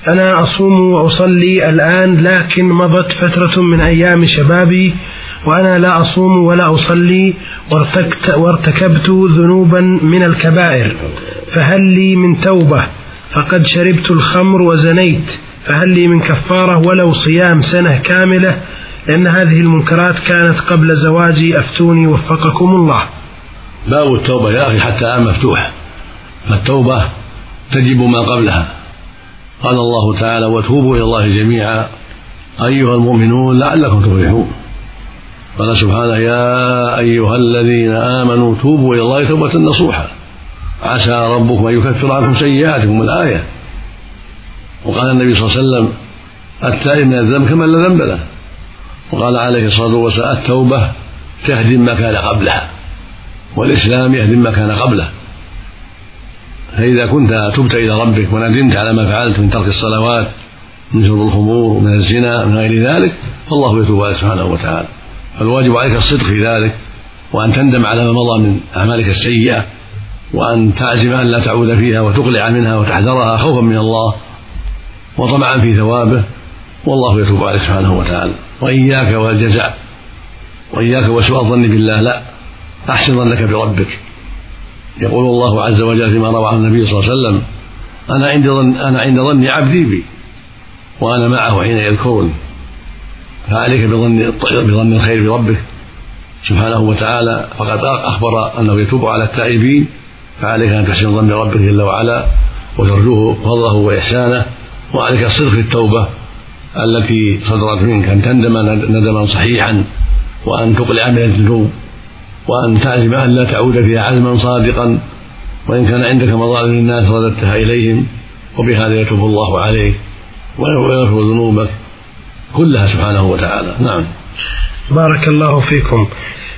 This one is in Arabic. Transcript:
أنا أصوم وأصلي الآن، لكن مضت فترة من أيام شبابي وأنا لا أصوم ولا أصلي وارتكبت ذنوبا من الكبائر، فهل لي من توبة؟ فقد شربت الخمر وزنيت، فهل لي من كفارة ولو صيام سنة كاملة؟ لأن هذه المنكرات كانت قبل زواجي، أفتوني وفقكم الله. باب التوبة يا أخي حتى الآن مفتوح، فالتوبة تجب ما قبلها. قال الله تعالى: وتوبوا إلى الله جميعا أيها المؤمنون لعلكم تفلحون. قال سبحانه: يا أيها الذين آمنوا توبوا إلى الله توبة نصوحا عسى ربكم أن يكفر عنكم سيئاتكم، الآية. وقال النبي صلى الله عليه وسلم: التائب من الذنب كمن لا ذنب له. وقال عليه الصلاة والسلام: التوبة تهدم ما كان قبلها، والإسلام يهدم ما كان قبله. فإذا كنت تبت إلى ربك وندمت على ما فعلت من ترك الصلوات، من شرب الخمور، من الزنا، من غير ذلك، فالله يتوب عليك سبحانه وتعالى. فالواجب عليك الصدق في ذلك، وأن تندم على ما مضى من أعمالك السيئة، وأن تعزم أن لا تعود فيها وتقلع منها وتحذرها خوفا من الله وطمعا في ثوابه، والله يتوب عليك سبحانه وتعالى. وإياك والجزع، وإياك وسوء الظن بالله، لا، أحسن ظنك بربك. يقول الله عز وجل فيما روى عن النبي صلى الله عليه وسلم: أنا عند ظن عبدي بي وأنا معه حين يذكرني. فعليك بظن الخير بربك سبحانه وتعالى، فقد أخبر أنه يتوب على التائبين، فعليك أن تحسن ظن ربك جل وعلا وترجوه فضله وإحسانه. وعليك الصدق في التوبة التي صدرت منك، أن تندم ندما صحيحا، وأن تقلع من الذنوب، وأن تعزم أن لا تعود فيها عزما صادقا، وإن كان عندك مظالم للناس رددتها إليهم، وبهذا يتوب الله عليك ويغفر ذنوبك كلها سبحانه وتعالى. نعم. بارك الله فيكم.